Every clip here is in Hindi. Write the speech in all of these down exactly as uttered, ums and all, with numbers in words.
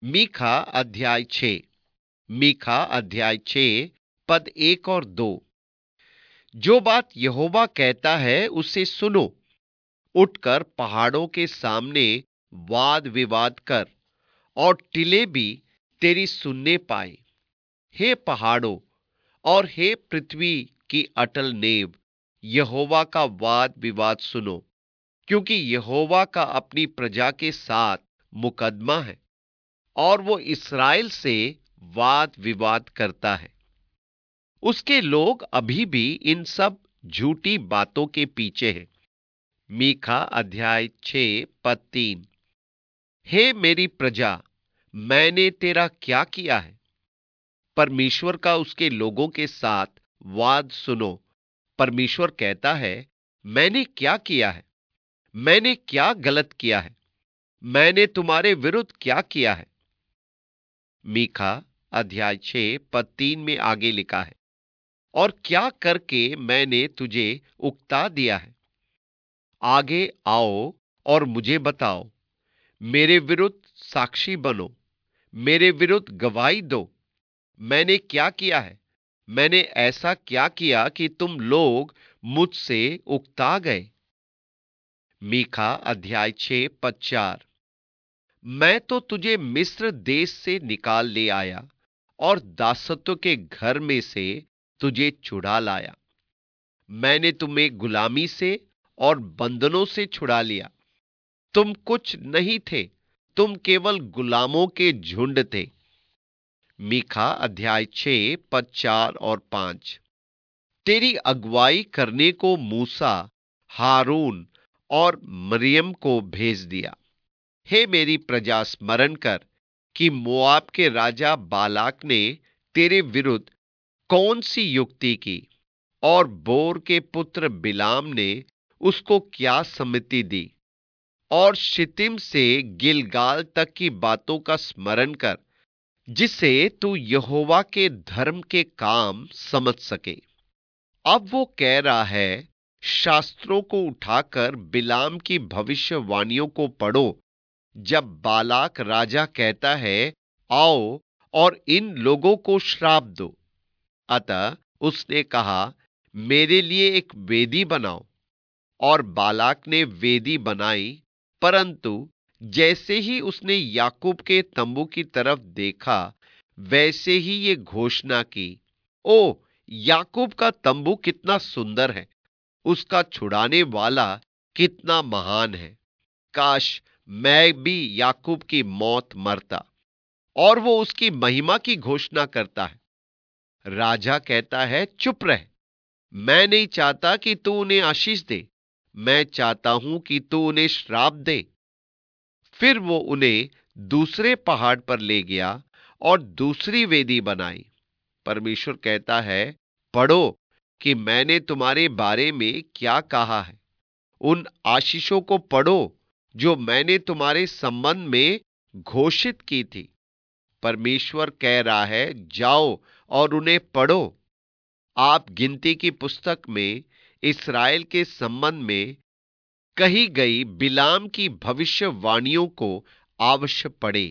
मीखा अध्याय छः। मीखा अध्याय छः पद एक और दो। जो बात यहोवा कहता है उसे सुनो। उठकर पहाड़ों के सामने वाद विवाद कर और टीले भी तेरी सुनने पाए। हे पहाड़ों और हे पृथ्वी की अटल नेव, यहोवा का वाद विवाद सुनो, क्योंकि यहोवा का अपनी प्रजा के साथ मुकदमा है और वो इस्राएल से वाद विवाद करता है। उसके लोग अभी भी इन सब झूठी बातों के पीछे हैं। मीखा अध्याय छः पद तीन। हे मेरी प्रजा, मैंने तेरा क्या किया है? परमेश्वर का उसके लोगों के साथ वाद सुनो। परमेश्वर कहता है, मैंने क्या किया है? मैंने क्या गलत किया है? मैंने तुम्हारे विरुद्ध क्या किया है? मीखा अध्याय छः पद तीन में आगे लिखा है, और क्या करके मैंने तुझे उकता दिया है? आगे आओ और मुझे बताओ। मेरे विरुद्ध साक्षी बनो, मेरे विरुद्ध गवाही दो। मैंने क्या किया है? मैंने ऐसा क्या किया कि तुम लोग मुझसे उकता गए? मीखा अध्याय छः पद चार। मैं तो तुझे मिस्र देश से निकाल ले आया और दासत्व के घर में से तुझे छुड़ा लाया। मैंने तुम्हें गुलामी से और बंधनों से छुड़ा लिया। तुम कुछ नहीं थे, तुम केवल गुलामों के झुंड थे। मीखा अध्याय छः पद चार और पांच। तेरी अगुवाई करने को मूसा, हारून और मरियम को भेज दिया। हे मेरी प्रजा, स्मरण कर कि मोआब के राजा बालाक ने तेरे विरुद्ध कौन सी युक्ति की और बोर के पुत्र बिलाम ने उसको क्या सम्मति दी। और शितिम से गिलगाल तक की बातों का स्मरण कर, जिससे तू यहोवा के धर्म के काम समझ सके। अब वो कह रहा है, शास्त्रों को उठाकर बिलाम की भविष्यवाणियों को पढ़ो। जब बालाक राजा कहता है, आओ और इन लोगों को श्राप दो, अतः उसने कहा, मेरे लिए एक वेदी बनाओ। और बालाक ने वेदी बनाई, परंतु जैसे ही उसने याकूब के तंबू की तरफ देखा, वैसे ही ये घोषणा की, ओ याकूब का तंबू कितना सुंदर है, उसका छुड़ाने वाला कितना महान है। काश मैं भी याकूब की मौत मरता। और वो उसकी महिमा की घोषणा करता है। राजा कहता है, चुप रह। मैं नहीं चाहता कि तू उन्हें आशीष दे, मैं चाहता हूं कि तू उन्हें श्राप दे। फिर वो उन्हें दूसरे पहाड़ पर ले गया और दूसरी वेदी बनाई। परमेश्वर कहता है, पढ़ो कि मैंने तुम्हारे बारे में क्या कहा है। उन आशीषों को पढ़ो जो मैंने तुम्हारे संबंध में घोषित की थी। परमेश्वर कह रहा है, जाओ और उन्हें पढ़ो। आप गिनती की पुस्तक में इस्राएल के संबंध में कही गई बिलाम की भविष्यवाणियों को अवश्य पढ़े।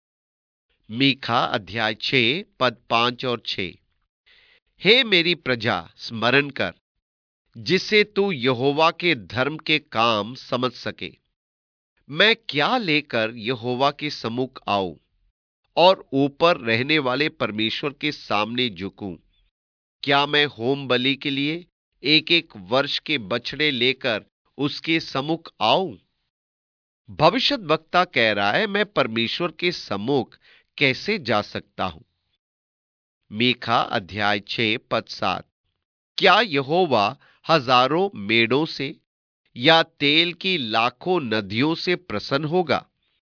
मीखा अध्याय छः पद पांच और छः। हे मेरी प्रजा, स्मरण कर, जिससे तू यहोवा के धर्म के काम समझ सके। मैं क्या लेकर यहोवा के सम्मुख आऊं और ऊपर रहने वाले परमेश्वर के सामने झुकूं? क्या मैं होम बलि के लिए एक एक वर्ष के बछड़े लेकर उसके सम्मुख आऊं? भविष्यत वक्ता कह रहा है, मैं परमेश्वर के सम्मुख कैसे जा सकता हूं? मीखा अध्याय छः पद सात। क्या यहोवा हजारों मेढ़ों से या तेल की लाखों नदियों से प्रसन्न होगा?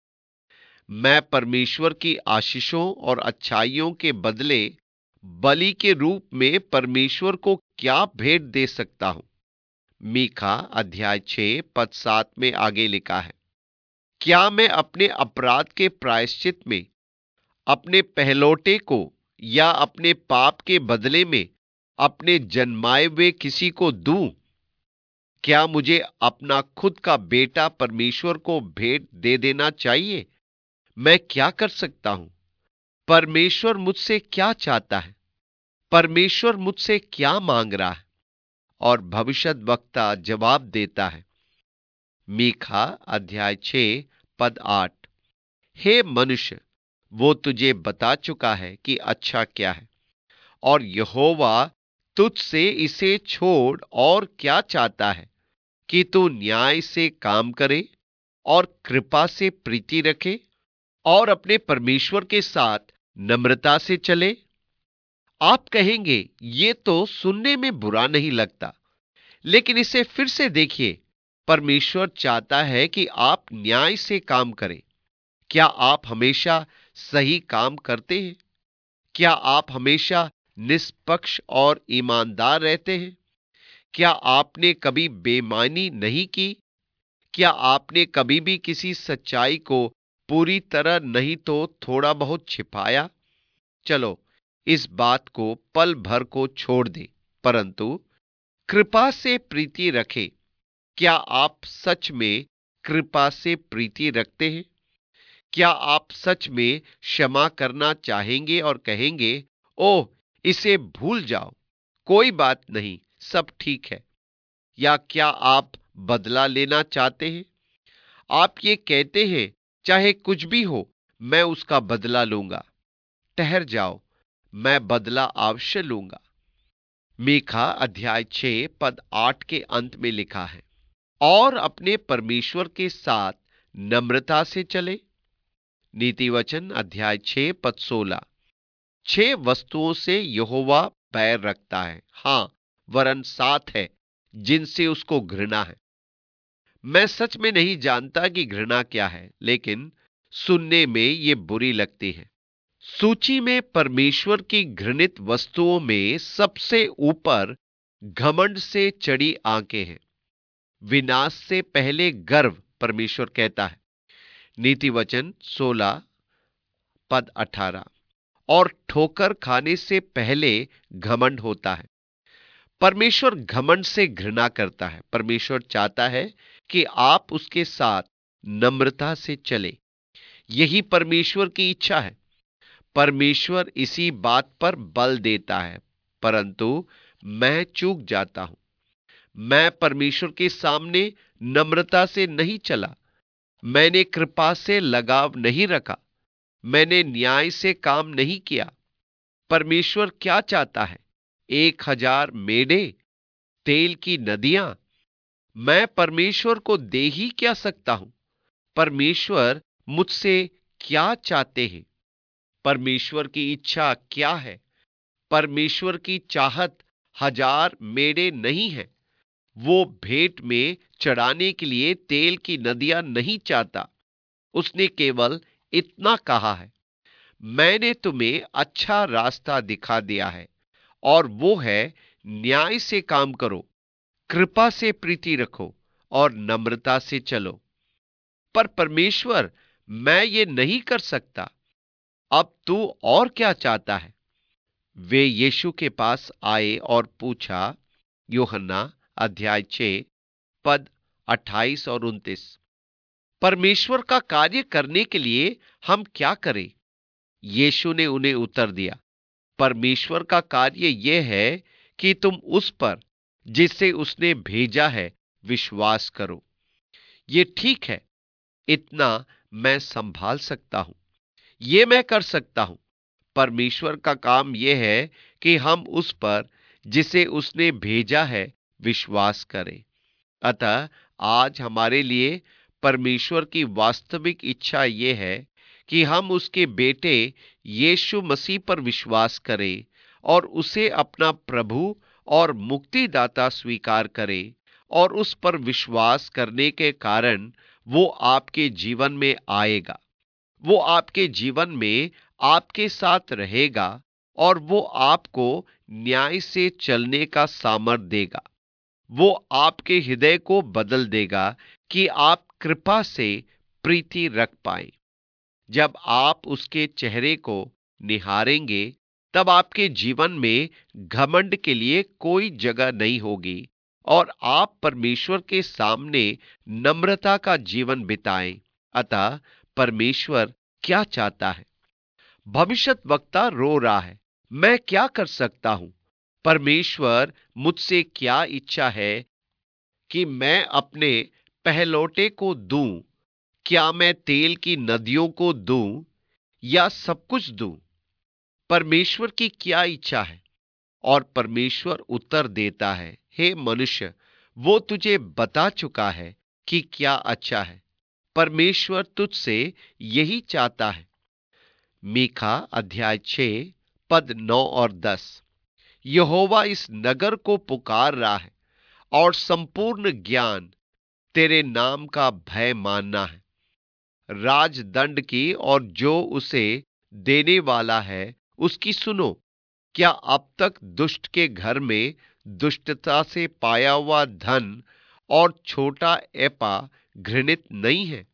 मैं परमेश्वर की आशीषों और अच्छाइयों के बदले बलि के रूप में परमेश्वर को क्या भेंट दे सकता हूं? मीखा अध्याय छः पद सात में आगे लिखा है, क्या मैं अपने अपराध के प्रायश्चित में अपने पहलौठे को या अपने पाप के बदले में अपने जन्माए हुए किसी को दूं? क्या मुझे अपना खुद का बेटा परमेश्वर को भेंट दे देना चाहिए? मैं क्या कर सकता हूं? परमेश्वर मुझसे क्या चाहता है? परमेश्वर मुझसे क्या मांग रहा है? और भविष्यद्वक्ता जवाब देता है। मीखा अध्याय छह पद आठ। हे मनुष्य, वो तुझे बता चुका है कि अच्छा क्या है, और यहोवा तुझसे इसे छोड़ और क्या चाहता है कि तू न्याय से काम करे और कृपा से प्रीति रखे और अपने परमेश्वर के साथ नम्रता से चले। आप कहेंगे ये तो सुनने में बुरा नहीं लगता, लेकिन इसे फिर से देखिए। परमेश्वर चाहता है कि आप न्याय से काम करें। क्या आप हमेशा सही काम करते हैं? क्या आप हमेशा निष्पक्ष और ईमानदार रहते हैं? क्या आपने कभी बेईमानी नहीं की? क्या आपने कभी भी किसी सच्चाई को पूरी तरह नहीं तो थोड़ा बहुत छिपाया? चलो, इस बात को पल भर को छोड़ दें, परंतु कृपा से प्रीति रखें। क्या आप सच में कृपा से प्रीति रखते हैं? क्या आप सच में क्षमा करना चाहेंगे और कहेंगे, ओह, इसे भूल जाओ, कोई बात नहीं, सब ठीक है? या क्या आप बदला लेना चाहते हैं? आप ये कहते हैं, चाहे कुछ भी हो, मैं उसका बदला लूंगा। ठहर जाओ, मैं बदला अवश्य लूंगा। मीखा अध्याय छह पद आठ के अंत में लिखा है, और अपने परमेश्वर के साथ नम्रता से चले। नीति वचन अध्याय छह पद सोलह। छह वस्तुओं से यहोवा बैर रखता है, हां, वरन सात है जिनसे उसको घृणा है। मैं सच में नहीं जानता कि घृणा क्या है, लेकिन सुनने में ये बुरी लगती है। सूची में परमेश्वर की घृणित वस्तुओं में सबसे ऊपर घमंड से चढ़ी आंखें हैं। विनाश से पहले गर्व, परमेश्वर कहता है। नीति वचन सोलह पद अठारह। और ठोकर खाने से पहले घमंड होता है। परमेश्वर घमंड से घृणा करता है। परमेश्वर चाहता है कि आप उसके साथ नम्रता से चले। यही परमेश्वर की इच्छा है। परमेश्वर इसी बात पर बल देता है, परंतु मैं चूक जाता हूं। मैं परमेश्वर के सामने नम्रता से नहीं चला। मैंने कृपा से लगाव नहीं रखा। मैंने न्याय से काम नहीं किया। परमेश्वर क्या चाहता है? एक हजार मेढ़े, तेल की नदियां? मैं परमेश्वर को दे ही क्या सकता हूं? परमेश्वर मुझसे क्या चाहते हैं? परमेश्वर की इच्छा क्या है? परमेश्वर की चाहत हजार मेढ़े नहीं है। वो भेंट में चढ़ाने के लिए तेल की नदियां नहीं चाहता। उसने केवल इतना कहा है, मैंने तुम्हें अच्छा रास्ता दिखा दिया है, और वो है न्याय से काम करो, कृपा से प्रीति रखो और नम्रता से चलो। पर परमेश्वर, मैं ये नहीं कर सकता। अब तू और क्या चाहता है? वे यीशु के पास आए और पूछा। यूहन्ना अध्याय छह पद अट्ठाईस और उनतीस। परमेश्वर का कार्य करने के लिए हम क्या करें? यीशु ने उन्हें उत्तर दिया, परमेश्वर का कार्य यह है कि तुम उस पर जिसे उसने भेजा है विश्वास करो। ये ठीक है, इतना मैं संभाल सकता हूं, ये मैं कर सकता हूं। परमेश्वर का काम यह है कि हम उस पर जिसे उसने भेजा है विश्वास करें। अतः आज हमारे लिए परमेश्वर की वास्तविक इच्छा यह है कि हम उसके बेटे यीशु मसीह पर विश्वास करें और उसे अपना प्रभु और मुक्तिदाता स्वीकार करें, और उस पर विश्वास करने के कारण वो आपके जीवन में आएगा। वो आपके जीवन में आपके साथ रहेगा, और वो आपको न्याय से चलने का सामर्थ्य देगा। वो आपके हृदय को बदल देगा कि आप कृपा से प्रीति रख पाए। जब आप उसके चेहरे को निहारेंगे, तब आपके जीवन में घमंड के लिए कोई जगह नहीं होगी, और आप परमेश्वर के सामने नम्रता का जीवन बिताएं। अतः परमेश्वर क्या चाहता है। भविष्यद्वक्ता रो रहा है, मैं क्या कर सकता हूं? परमेश्वर मुझसे क्या इच्छा है कि मैं अपने पहलौठे को दूं? क्या मैं तेल की नदियों को दूं या सब कुछ दूं? परमेश्वर की क्या इच्छा है? और परमेश्वर उत्तर देता है, हे मनुष्य, वो तुझे बता चुका है कि क्या अच्छा है। परमेश्वर तुझसे यही चाहता है। मीखा अध्याय छह पद नौ और दस। यहोवा इस नगर को पुकार रहा है और संपूर्ण ज्ञान तेरे नाम का भय मानना है। राजदंड की और जो उसे देने वाला है उसकी सुनो। क्या अब तक दुष्ट के घर में दुष्टता से पाया हुआ धन और छोटा एपा घृणित नहीं है?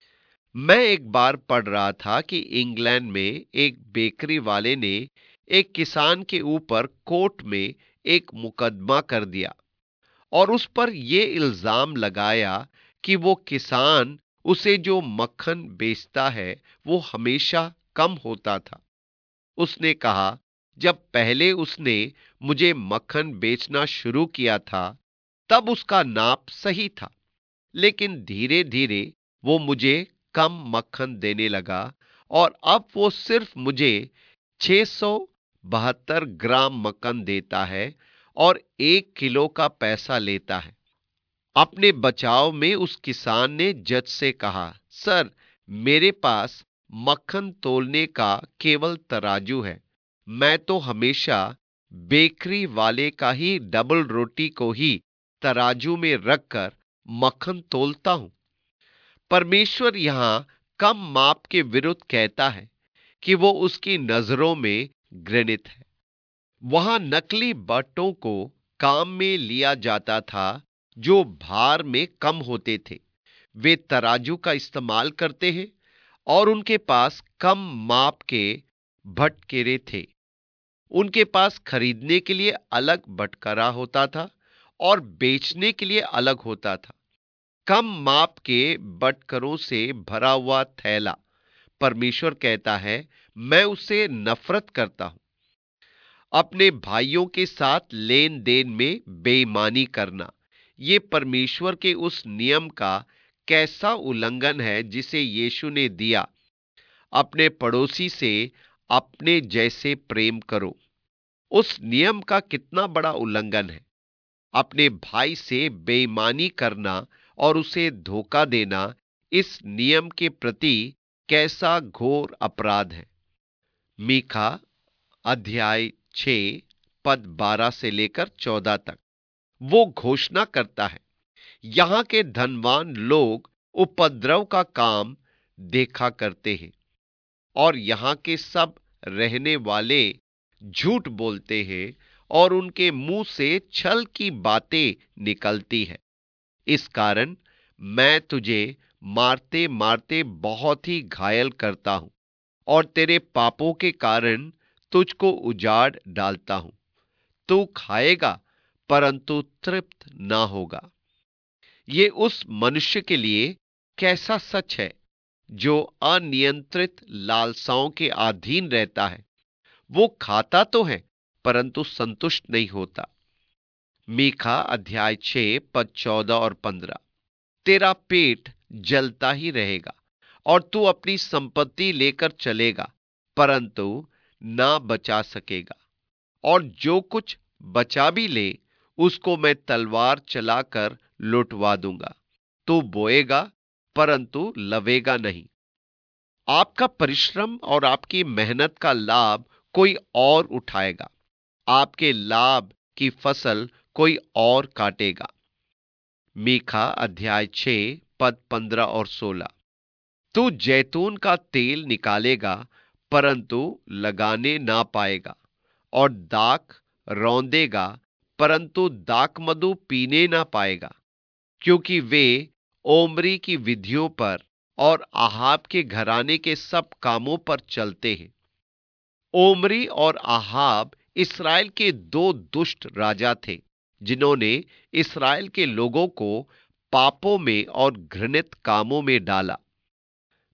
मैं एक बार पढ़ रहा था कि इंग्लैंड में एक बेकरी वाले ने एक किसान के ऊपर कोर्ट में एक मुकदमा कर दिया और उस पर यह इल्जाम लगाया कि वो किसान उसे जो मक्खन बेचता है वो हमेशा कम होता था। उसने कहा, जब पहले उसने मुझे मक्खन बेचना शुरू किया था तब उसका नाप सही था, लेकिन धीरे धीरे वो मुझे कम मक्खन देने लगा और अब वो सिर्फ मुझे छह सौ बहत्तर ग्राम मक्खन देता है और एक किलो का पैसा लेता है। अपने बचाव में उस किसान ने जज से कहा, सर, मेरे पास मक्खन तोलने का केवल तराजू है। मैं तो हमेशा बेकरी वाले का ही डबल रोटी को ही तराजू में रखकर मक्खन तोलता हूं। परमेश्वर यहां कम माप के विरुद्ध कहता है कि वो उसकी नजरों में घृणित है। वहां नकली बटों को काम में लिया जाता था जो भार में कम होते थे। वे तराजू का इस्तेमाल करते हैं और उनके पास कम माप के भटकेरे थे। उनके पास खरीदने के लिए अलग बटकरा होता था और बेचने के लिए अलग होता था। कम माप के बटकरों से भरा हुआ थैला, परमेश्वर कहता है, मैं उसे नफरत करता हूं। अपने भाइयों के साथ लेन देन में बेईमानी करना, ये परमेश्वर के उस नियम का कैसा उल्लंघन है जिसे यीशु ने दिया, अपने पड़ोसी से अपने जैसे प्रेम करो। उस नियम का कितना बड़ा उल्लंघन है। अपने भाई से बेईमानी करना और उसे धोखा देना इस नियम के प्रति कैसा घोर अपराध है। मीखा अध्याय छह पद बारह से लेकर चौदह तक। वो घोषणा करता है, यहां के धनवान लोग उपद्रव का काम देखा करते हैं और यहां के सब रहने वाले झूठ बोलते हैं और उनके मुंह से छल की बातें निकलती है। इस कारण मैं तुझे मारते मारते बहुत ही घायल करता हूं और तेरे पापों के कारण तुझको उजाड़ डालता हूं। तू खाएगा परंतु तृप्त ना होगा। ये उस मनुष्य के लिए कैसा सच है जो अनियंत्रित लालसाओं के अधीन रहता है। वो खाता तो है परंतु संतुष्ट नहीं होता। मीखा अध्याय छह पद चौदह और पंद्रह। तेरा पेट जलता ही रहेगा और तू अपनी संपत्ति लेकर चलेगा परंतु ना बचा सकेगा, और जो कुछ बचा भी ले उसको मैं तलवार चलाकर लुटवा दूंगा। तू बोएगा परंतु लवेगा नहीं। आपका परिश्रम और आपकी मेहनत का लाभ कोई और उठाएगा, आपके लाभ की फसल कोई और काटेगा। मीखा अध्याय छह पद पंद्रह और सोलह। तू जैतून का तेल निकालेगा परंतु लगाने ना पाएगा और दाख रौंदेगा परंतु दाखमधु पीने ना पाएगा, क्योंकि वे ओमरी की विधियों पर और आहाब के घराने के सब कामों पर चलते हैं। ओमरी और आहाब इस्राएल के दो दुष्ट राजा थे जिन्होंने इस्राएल के लोगों को पापों में और घृणित कामों में डाला।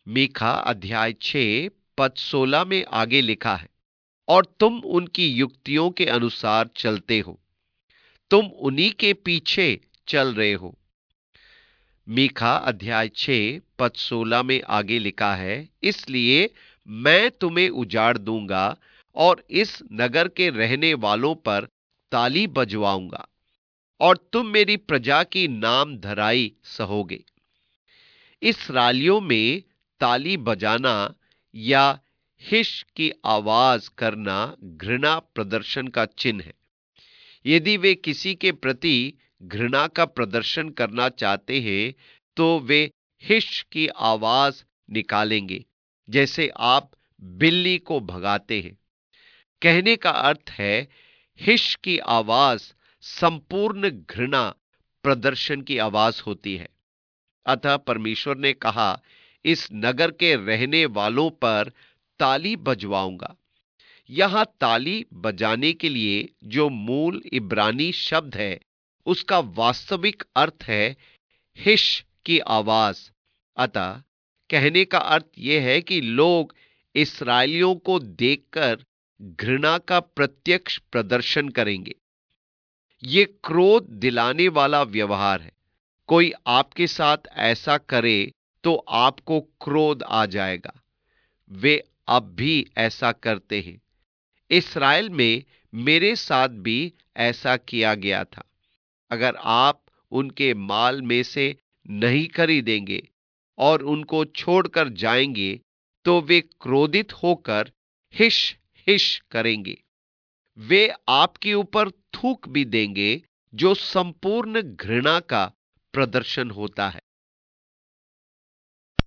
मीखा अध्याय छह पद सोलह में आगे लिखा है, और तुम उनकी युक्तियों के अनुसार चलते हो, तुम उन्हीं के पीछे चल रहे हो। मीखा अध्याय छह पद सोलह में आगे लिखा है, इसलिए मैं तुम्हें उजाड़ दूंगा और इस नगर के रहने वालों पर ताली बजवाऊंगा, और तुम मेरी प्रजा की नाम धराई सहोगे। इसराइलियों में ताली बजाना या हिश की आवाज करना घृणा प्रदर्शन का चिन्ह है। यदि वे किसी के प्रति घृणा का प्रदर्शन करना चाहते हैं तो वे हिश की आवाज निकालेंगे, जैसे आप बिल्ली को भगाते हैं। कहने का अर्थ है, हिश की आवाज संपूर्ण घृणा प्रदर्शन की आवाज होती है। अतः परमेश्वर ने कहा, इस नगर के रहने वालों पर ताली बजवाऊंगा। यहां ताली बजाने के लिए जो मूल इब्रानी शब्द है, उसका वास्तविक अर्थ है हिश की आवाज। अतः कहने का अर्थ यह है कि लोग इस्राएलियों को देखकर घृणा का प्रत्यक्ष प्रदर्शन करेंगे। ये क्रोध दिलाने वाला व्यवहार है। कोई आपके साथ ऐसा करे तो आपको क्रोध आ जाएगा। वे अब भी ऐसा करते हैं। इस्राएल में मेरे साथ भी ऐसा किया गया था। अगर आप उनके माल में से नहीं खरीदेंगे और उनको छोड़कर जाएंगे तो वे क्रोधित होकर हिश हिश करेंगे। वे आपके ऊपर थूक भी देंगे, जो संपूर्ण घृणा का प्रदर्शन होता है।